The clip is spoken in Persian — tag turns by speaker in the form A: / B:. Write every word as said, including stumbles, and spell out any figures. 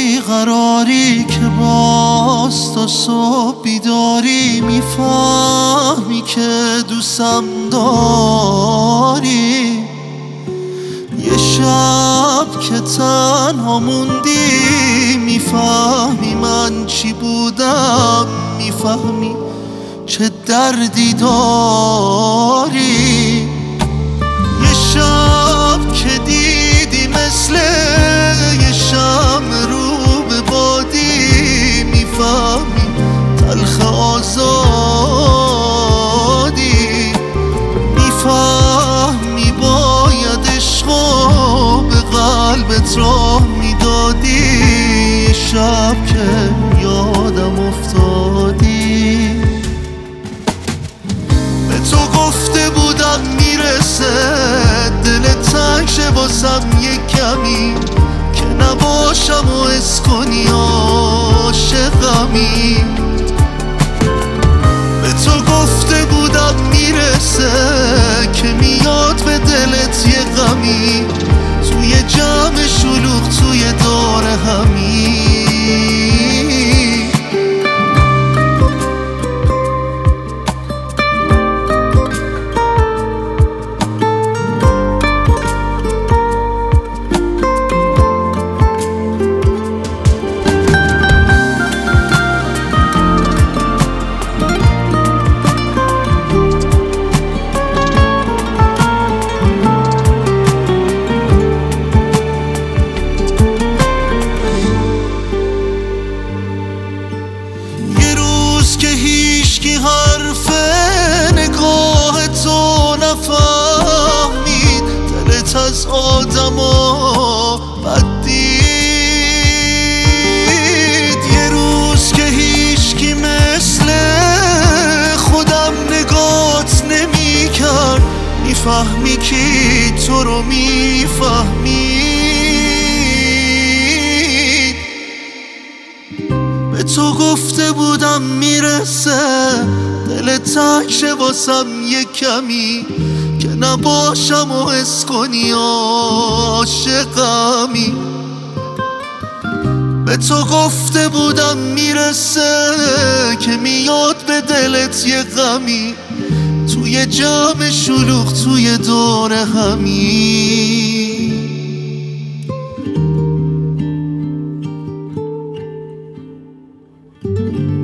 A: بیقراری که باز تا صبح بیداری، میفهمی که دوستم داری. یه شب که تنها موندی میفهمی من چی بودم، میفهمی چه دردی داری. یه شب که دیدی مثل یه شمع رو به بادی، میفهمی تلخ آزادی. میفهمی باید عشقو به قلبت راه میدادی. یه شب که یادم افتادی، به تو گفته بودم میرسه دلت تنگ شه واسم یه کمی، که نباشم و حس کنی عاشقمی. به تو گفته بودم میرسه که میاد به دلت یه غمی، توی جمع شلوغ توی دور همی. که هیچکی حرف نگاه تو نفهمید، دلت از آدما بد دید. یه روز که هیچکی مثل خودم نگات نمی کرد، میفهمی کی تو رو میفهمی. به تو گفته بودم میرسه دلت تنگ شه واسم یه کمی، که نباشم و حس کنی عاشقمی. به تو گفته بودم میرسه که میاد به دلت یه غمی، توی جمع شلوغ توی دور همی.
B: thank you